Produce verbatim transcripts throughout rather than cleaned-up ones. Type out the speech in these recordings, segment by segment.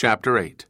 Chapter eight.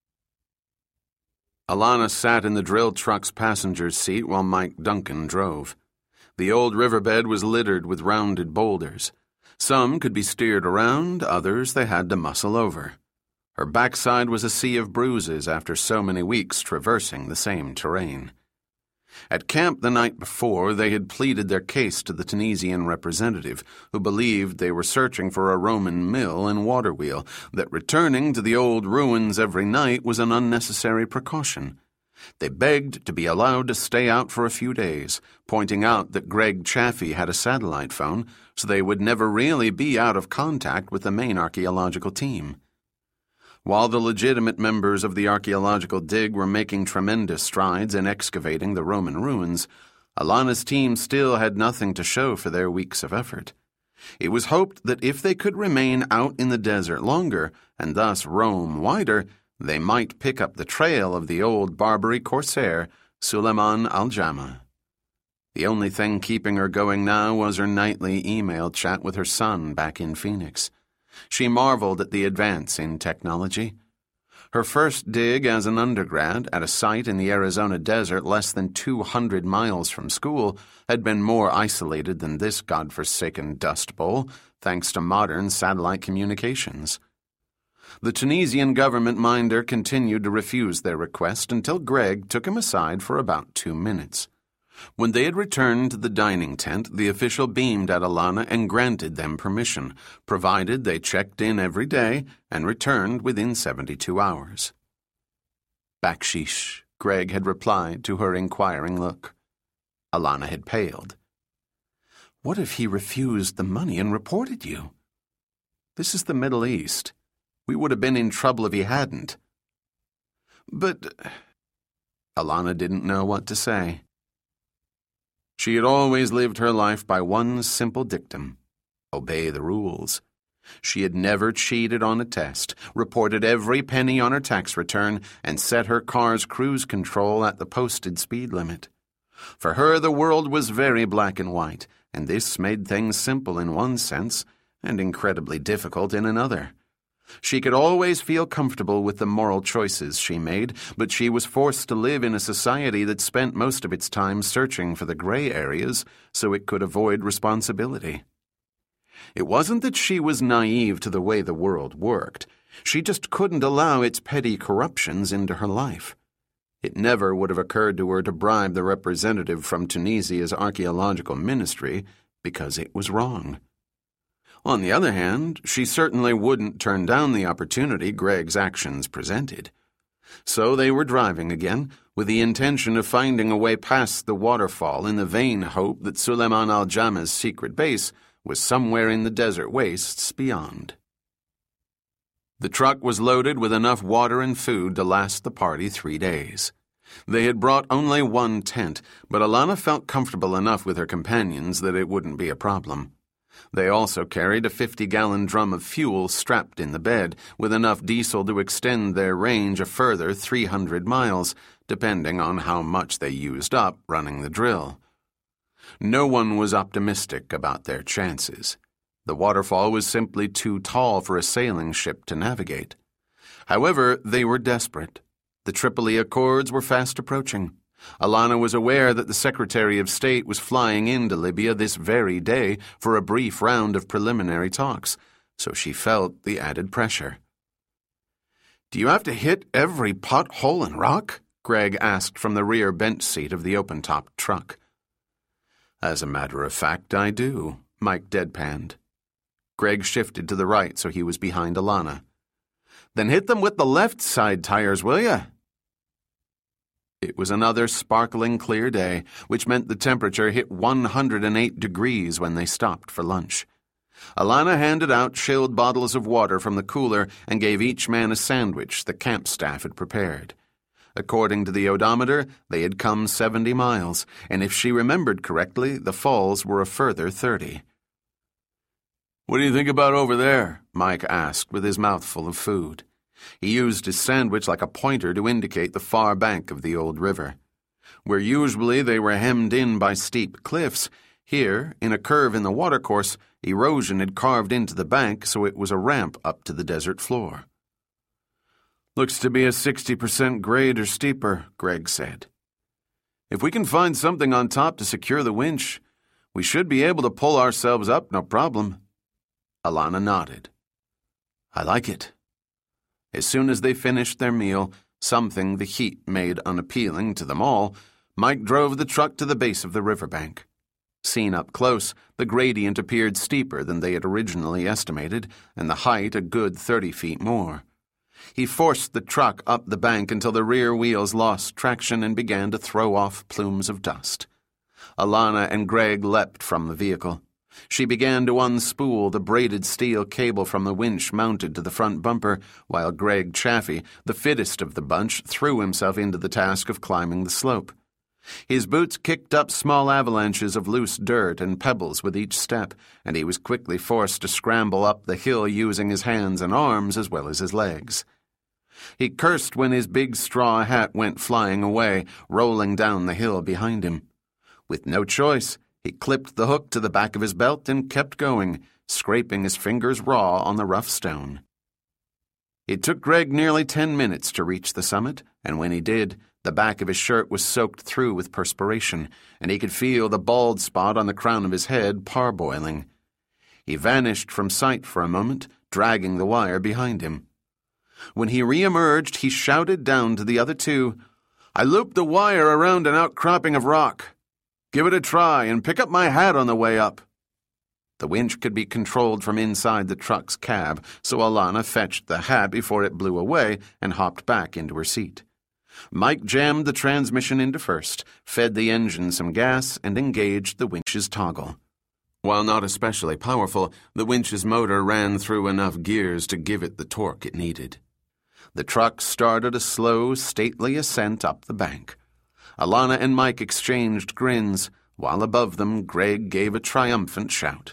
Alana sat in the drill truck's passenger's seat while Mike Duncan drove. The old riverbed was littered with rounded boulders. Some could be steered around, others they had to muscle over. Her backside was a sea of bruises after so many weeks traversing the same terrain. At camp the night before, they had pleaded their case to the Tunisian representative, who believed they were searching for a Roman mill and water wheel, that returning to the old ruins every night was an unnecessary precaution. They begged to be allowed to stay out for a few days, pointing out that Greg Chaffee had a satellite phone, so they would never really be out of contact with the main archaeological team. While the legitimate members of the archaeological dig were making tremendous strides in excavating the Roman ruins, Alana's team still had nothing to show for their weeks of effort. It was hoped that if they could remain out in the desert longer, and thus roam wider, they might pick up the trail of the old Barbary corsair, Suleiman al-Jama. The only thing keeping her going now was her nightly email chat with her son back in Phoenix. She marveled at the advance in technology. Her first dig as an undergrad at a site in the Arizona desert less than two hundred miles from school had been more isolated than this godforsaken dust bowl, thanks to modern satellite communications. The Tunisian government minder continued to refuse their request until Greg took him aside for about two minutes. When they had returned to the dining tent, the official beamed at Alana and granted them permission, provided they checked in every day and returned within seventy-two hours. Bakshish, Greg had replied to her inquiring look. Alana had paled. What if he refused the money and reported you? This is the Middle East. We would have been in trouble if he hadn't. But Alana didn't know what to say. She had always lived her life by one simple dictum: obey the rules. She had never cheated on a test, reported every penny on her tax return, and set her car's cruise control at the posted speed limit. For her, the world was very black and white, and this made things simple in one sense and incredibly difficult in another. She could always feel comfortable with the moral choices she made, but she was forced to live in a society that spent most of its time searching for the gray areas so it could avoid responsibility. It wasn't that she was naive to the way the world worked. She just couldn't allow its petty corruptions into her life. It never would have occurred to her to bribe the representative from Tunisia's archaeological ministry because it was wrong. On the other hand, she certainly wouldn't turn down the opportunity Greg's actions presented. So they were driving again, with the intention of finding a way past the waterfall in the vain hope that Suleiman al-Jama's secret base was somewhere in the desert wastes beyond. The truck was loaded with enough water and food to last the party three days. They had brought only one tent, but Alana felt comfortable enough with her companions that it wouldn't be a problem. They also carried a fifty-gallon drum of fuel strapped in the bed, with enough diesel to extend their range a further three hundred miles, depending on how much they used up running the drill. No one was optimistic about their chances. The waterfall was simply too tall for a sailing ship to navigate. However, they were desperate. The Tripoli Accords were fast approaching. Alana was aware that the Secretary of State was flying into Libya this very day for a brief round of preliminary talks, so she felt the added pressure. "Do you have to hit every pothole and rock?" Greg asked from the rear bench seat of the open-topped truck. "As a matter of fact, I do," Mike deadpanned. Greg shifted to the right so he was behind Alana. "Then hit them with the left side tires, will ya?" It was another sparkling clear day, which meant the temperature hit one hundred eight degrees when they stopped for lunch. Alana handed out chilled bottles of water from the cooler and gave each man a sandwich the camp staff had prepared. According to the odometer, they had come seventy miles, and if she remembered correctly, the falls were a further thirty. "What do you think about over there?" Mike asked with his mouth full of food. He used his sandwich like a pointer to indicate the far bank of the old river. Where usually they were hemmed in by steep cliffs, here, in a curve in the watercourse, erosion had carved into the bank so it was a ramp up to the desert floor. Looks to be a sixty percent grade or steeper, Greg said. If we can find something on top to secure the winch, we should be able to pull ourselves up no problem. Alana nodded. I like it. As soon as they finished their meal, something the heat made unappealing to them all, Mike drove the truck to the base of the riverbank. Seen up close, the gradient appeared steeper than they had originally estimated, and the height a good thirty feet more. He forced the truck up the bank until the rear wheels lost traction and began to throw off plumes of dust. Alana and Greg leapt from the vehicle. She began to unspool the braided steel cable from the winch mounted to the front bumper, while Greg Chaffee, the fittest of the bunch, threw himself into the task of climbing the slope. His boots kicked up small avalanches of loose dirt and pebbles with each step, and he was quickly forced to scramble up the hill using his hands and arms as well as his legs. He cursed when his big straw hat went flying away, rolling down the hill behind him. With no choice, he clipped the hook to the back of his belt and kept going, scraping his fingers raw on the rough stone. It took Greg nearly ten minutes to reach the summit, and when he did, the back of his shirt was soaked through with perspiration, and he could feel the bald spot on the crown of his head parboiling. He vanished from sight for a moment, dragging the wire behind him. When he re-emerged, he shouted down to the other two, I looped the wire around an outcropping of rock. Give it a try and pick up my hat on the way up. The winch could be controlled from inside the truck's cab, so Alana fetched the hat before it blew away and hopped back into her seat. Mike jammed the transmission into first, fed the engine some gas, and engaged the winch's toggle. While not especially powerful, the winch's motor ran through enough gears to give it the torque it needed. The truck started a slow, stately ascent up the bank. Alana and Mike exchanged grins, while above them Greg gave a triumphant shout.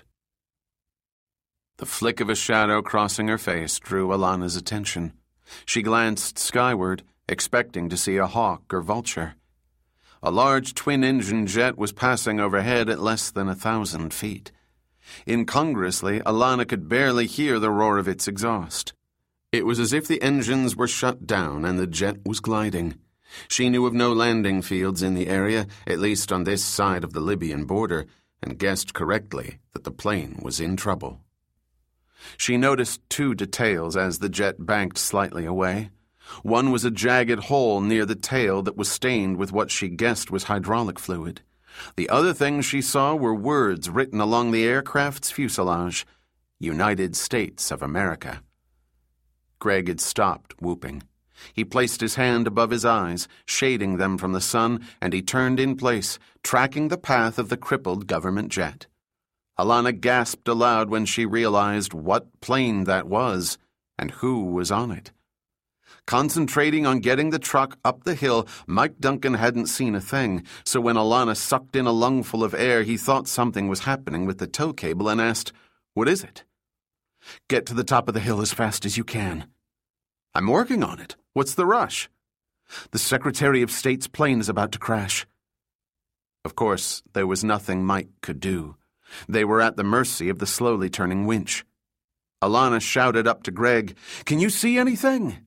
The flick of a shadow crossing her face drew Alana's attention. She glanced skyward, expecting to see a hawk or vulture. A large twin-engine jet was passing overhead at less than a thousand feet. Incongruously, Alana could barely hear the roar of its exhaust. It was as if the engines were shut down and the jet was gliding. She knew of no landing fields in the area, at least on this side of the Libyan border, and guessed correctly that the plane was in trouble. She noticed two details as the jet banked slightly away. One was a jagged hole near the tail that was stained with what she guessed was hydraulic fluid. The other thing she saw were words written along the aircraft's fuselage, United States of America. Greg had stopped whooping. He placed his hand above his eyes, shading them from the sun, and he turned in place, tracking the path of the crippled government jet. Alana gasped aloud when she realized what plane that was and who was on it. Concentrating on getting the truck up the hill, Mike Duncan hadn't seen a thing, so when Alana sucked in a lungful of air, he thought something was happening with the tow cable and asked, "What is it?" "Get to the top of the hill as fast as you can." "I'm working on it. What's the rush?" "The Secretary of State's plane is about to crash." Of course, there was nothing Mike could do. They were at the mercy of the slowly turning winch. Alana shouted up to Greg, "Can you see anything?"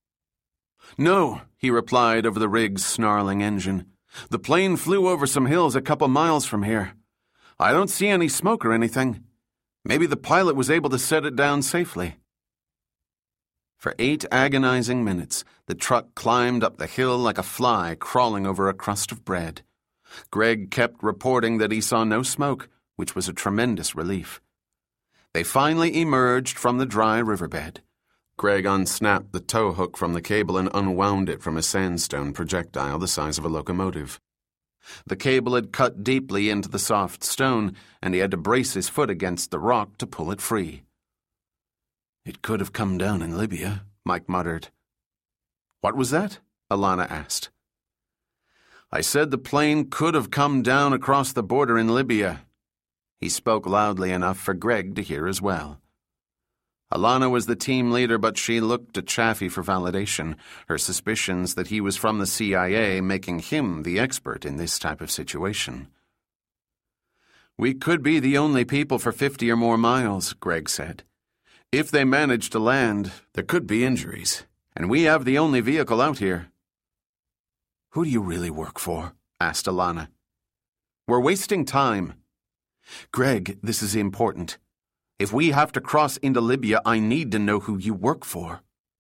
"No," he replied over the rig's snarling engine. "The plane flew over some hills a couple miles from here. I don't see any smoke or anything. Maybe the pilot was able to set it down safely." For eight agonizing minutes, the truck climbed up the hill like a fly crawling over a crust of bread. Greg kept reporting that he saw no smoke, which was a tremendous relief. They finally emerged from the dry riverbed. Greg unsnapped the tow hook from the cable and unwound it from a sandstone projectile the size of a locomotive. The cable had cut deeply into the soft stone, and he had to brace his foot against the rock to pull it free. "It could have come down in Libya," Mike muttered. "What was that?" Alana asked. "I said the plane could have come down across the border in Libya." He spoke loudly enough for Greg to hear as well. Alana was the team leader, but she looked to Chaffee for validation, her suspicions that he was from the C I A making him the expert in this type of situation. "We could be the only people for fifty or more miles," Greg said. "If they manage to land, there could be injuries. And we have the only vehicle out here. Who do you really work for? Asked Alana. We're wasting time. Greg, this is important. If we have to cross into Libya, I need to know who you work for.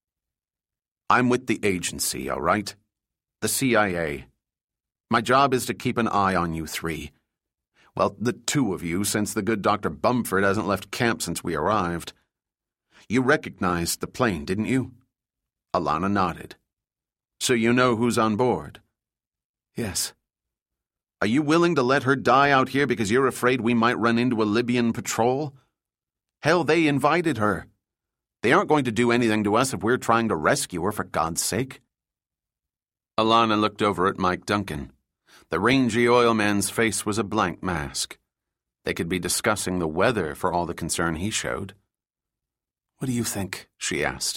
I'm with the agency, all right? The C I A. My job is to keep an eye on you three. Well, the two of you, since the good Doctor Bumford hasn't left camp since we arrived. You recognized the plane, didn't you? Alana nodded. So you know who's on board? Yes. Are you willing to let her die out here because you're afraid we might run into a Libyan patrol? Hell, they invited her. They aren't going to do anything to us if we're trying to rescue her, for God's sake. Alana looked over at Mike Duncan. The rangy oil man's face was a blank mask. They could be discussing the weather for all the concern he showed. What do you think? She asked.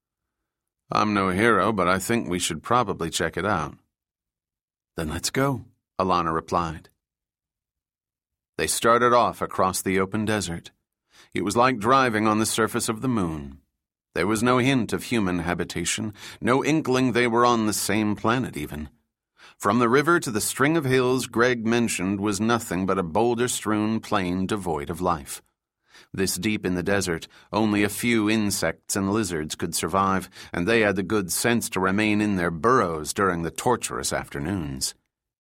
I'm no hero, but I think we should probably check it out. Then let's go, Alana replied. They started off across the open desert. It was like driving on the surface of the moon. There was no hint of human habitation, no inkling they were on the same planet even. From the river to the string of hills Greg mentioned was nothing but a boulder-strewn plain devoid of life. This deep in the desert, only a few insects and lizards could survive, and they had the good sense to remain in their burrows during the torturous afternoons.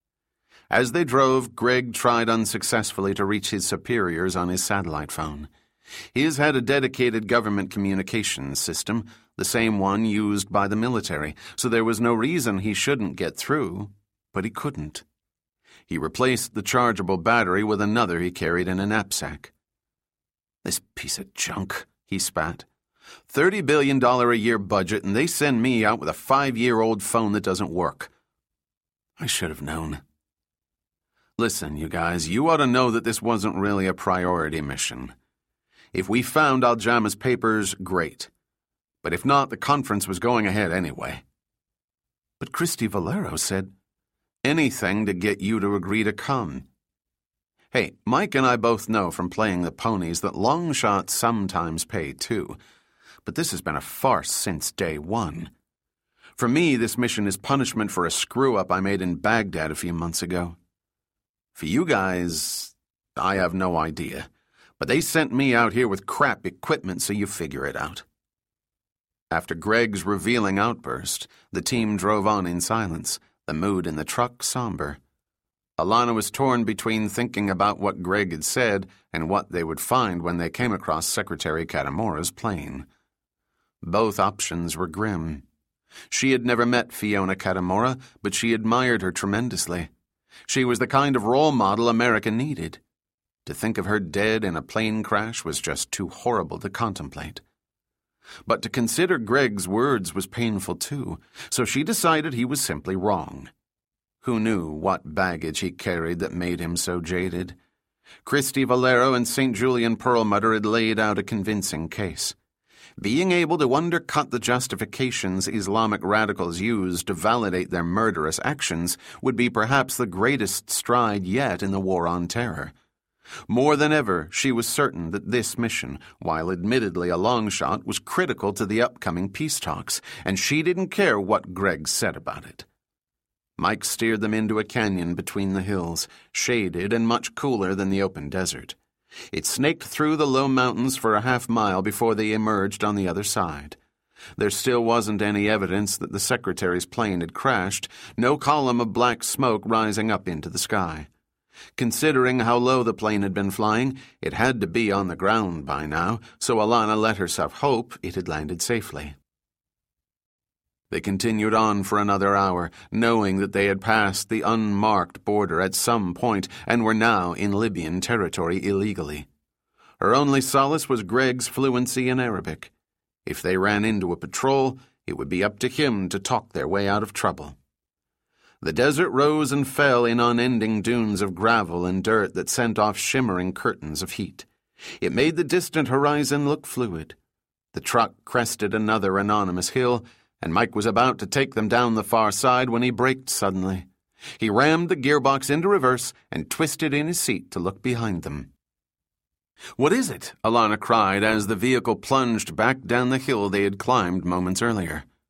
As they drove, Greg tried unsuccessfully to reach his superiors on his satellite phone. His had a dedicated government communications system, the same one used by the military, so there was no reason he shouldn't get through, but he couldn't. He replaced the chargeable battery with another he carried in a knapsack. This piece of junk, he spat. Thirty billion dollars a year budget, and they send me out with a five-year-old phone that doesn't work. I should have known. Listen, you guys, you ought to know that this wasn't really a priority mission. If we found Al-Jama's papers, great. But if not, the conference was going ahead anyway. But Christy Valero said, anything to get you to agree to come. Hey, Mike and I both know from playing the ponies that long shots sometimes pay too. But this has been a farce since day one. For me, this mission is punishment for a screw-up I made in Baghdad a few months ago. For you guys, I have no idea. But they sent me out here with crap equipment, so you figure it out. After Greg's revealing outburst, the team drove on in silence, the mood in the truck somber. Alana was torn between thinking about what Greg had said and what they would find when they came across Secretary Katamura's plane. Both options were grim. She had never met Fiona Katamura, but she admired her tremendously. She was the kind of role model America needed. To think of her dead in a plane crash was just too horrible to contemplate. But to consider Greg's words was painful too, so she decided he was simply wrong. Who knew what baggage he carried that made him so jaded? Christy Valero and Saint Julian Perlmutter had laid out a convincing case. Being able to undercut the justifications Islamic radicals used to validate their murderous actions would be perhaps the greatest stride yet in the war on terror. More than ever, she was certain that this mission, while admittedly a long shot, was critical to the upcoming peace talks, and she didn't care what Greg said about it. Mike steered them into a canyon between the hills, shaded and much cooler than the open desert. It snaked through the low mountains for a half mile before they emerged on the other side. There still wasn't any evidence that the secretary's plane had crashed, no column of black smoke rising up into the sky. Considering how low the plane had been flying, it had to be on the ground by now, so Alana let herself hope it had landed safely. They continued on for another hour, knowing that they had passed the unmarked border at some point and were now in Libyan territory illegally. Her only solace was Greg's fluency in Arabic. If they ran into a patrol, it would be up to him to talk their way out of trouble. The desert rose and fell in unending dunes of gravel and dirt that sent off shimmering curtains of heat. It made the distant horizon look fluid. The truck crested another anonymous hill, and Mike was about to take them down the far side when he braked suddenly. He rammed the gearbox into reverse and twisted in his seat to look behind them. "What is it?" Alana cried as the vehicle plunged back down the hill they had climbed moments earlier.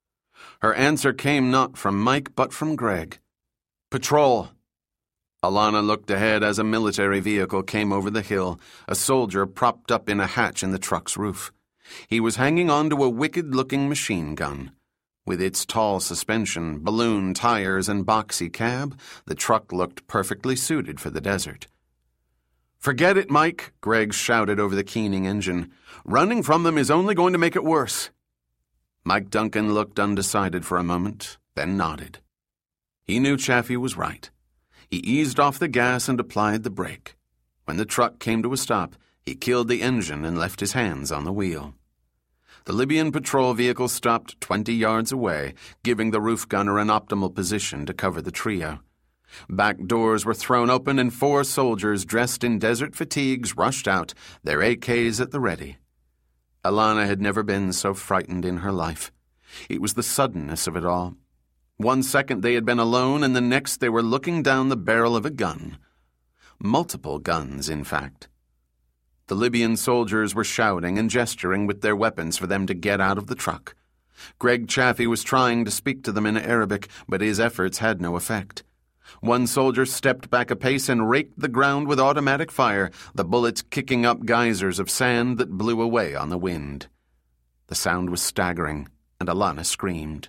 Her answer came not from Mike but from Greg. "Patrol." Alana looked ahead as a military vehicle came over the hill, a soldier propped up in a hatch in the truck's roof. He was hanging onto a wicked-looking machine gun. With its tall suspension, balloon tires, and boxy cab, the truck looked perfectly suited for the desert. "Forget it, Mike," Greg shouted over the keening engine. "Running from them is only going to make it worse." Mike Duncan looked undecided for a moment, then nodded. He knew Chaffee was right. He eased off the gas and applied the brake. When the truck came to a stop, he killed the engine and left his hands on the wheel. The Libyan patrol vehicle stopped twenty yards away, giving the roof gunner an optimal position to cover the trio. Back doors were thrown open and four soldiers dressed in desert fatigues rushed out, their A Ks at the ready. Alana had never been so frightened in her life. It was the suddenness of it all. One second they had been alone, and the next they were looking down the barrel of a gun. Multiple guns, in fact. The Libyan soldiers were shouting and gesturing with their weapons for them to get out of the truck. Greg Chaffee was trying to speak to them in Arabic, but his efforts had no effect. One soldier stepped back a pace and raked the ground with automatic fire, the bullets kicking up geysers of sand that blew away on the wind. The sound was staggering, and Alana screamed.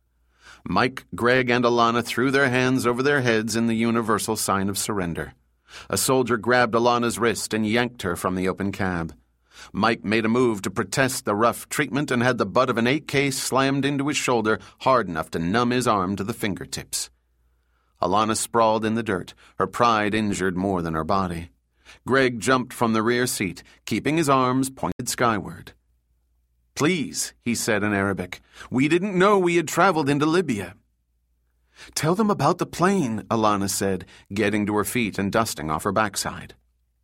Mike, Greg, and Alana threw their hands over their heads in the universal sign of surrender. A soldier grabbed Alana's wrist and yanked her from the open cab. Mike made a move to protest the rough treatment and had the butt of an A K slammed into his shoulder hard enough to numb his arm to the fingertips. Alana sprawled in the dirt, her pride injured more than her body. Greg jumped from the rear seat, keeping his arms pointed skyward. "Please," he said in Arabic, "we didn't know we had traveled into Libya." "Tell them about the plane," Alana said, getting to her feet and dusting off her backside.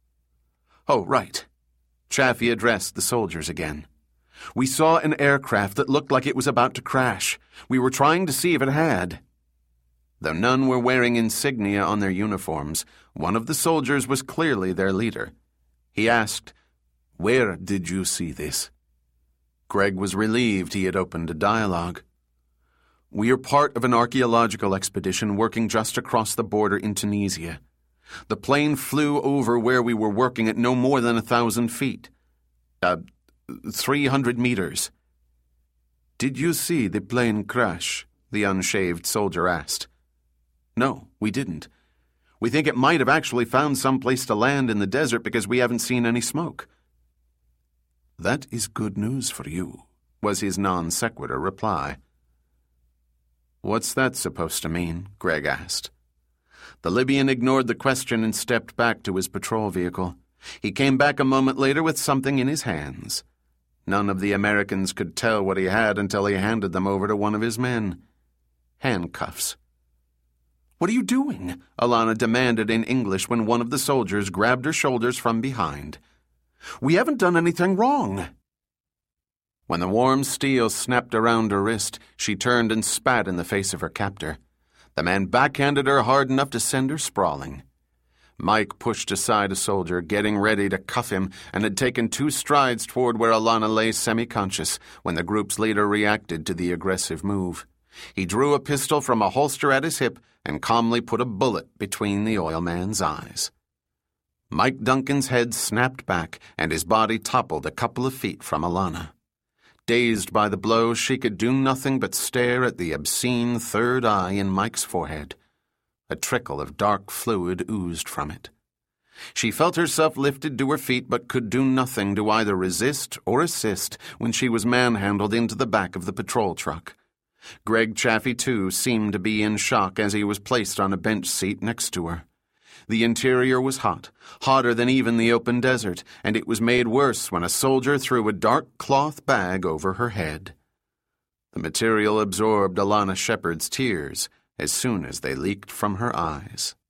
"Oh, right." Chaffee addressed the soldiers again. "We saw an aircraft that looked like it was about to crash. We were trying to see if it had." Though none were wearing insignia on their uniforms, one of the soldiers was clearly their leader. He asked, "Where did you see this?" Greg was relieved he had opened a dialogue. "We are part of an archaeological expedition working just across the border in Tunisia. The plane flew over where we were working at no more than a thousand feet. Uh, three hundred meters." "Did you see the plane crash?" the unshaved soldier asked. "No, we didn't. We think it might have actually found some place to land in the desert because we haven't seen any smoke." "That is good news for you," was his non sequitur reply. "What's that supposed to mean?" Greg asked. The Libyan ignored the question and stepped back to his patrol vehicle. He came back a moment later with something in his hands. None of the Americans could tell what he had until he handed them over to one of his men. Handcuffs. "What are you doing?" Alana demanded in English when one of the soldiers grabbed her shoulders from behind. "We haven't done anything wrong." When the warm steel snapped around her wrist, she turned and spat in the face of her captor. The man backhanded her hard enough to send her sprawling. Mike pushed aside a soldier, getting ready to cuff him, and had taken two strides toward where Alana lay semi-conscious when the group's leader reacted to the aggressive move. He drew a pistol from a holster at his hip and calmly put a bullet between the oil man's eyes. Mike Duncan's head snapped back, and his body toppled a couple of feet from Alana. Dazed by the blow, she could do nothing but stare at the obscene third eye in Mike's forehead. A trickle of dark fluid oozed from it. She felt herself lifted to her feet but could do nothing to either resist or assist when she was manhandled into the back of the patrol truck. Greg Chaffee, too, seemed to be in shock as he was placed on a bench seat next to her. The interior was hot, hotter than even the open desert, and it was made worse when a soldier threw a dark cloth bag over her head. The material absorbed Alana Shepard's tears as soon as they leaked from her eyes.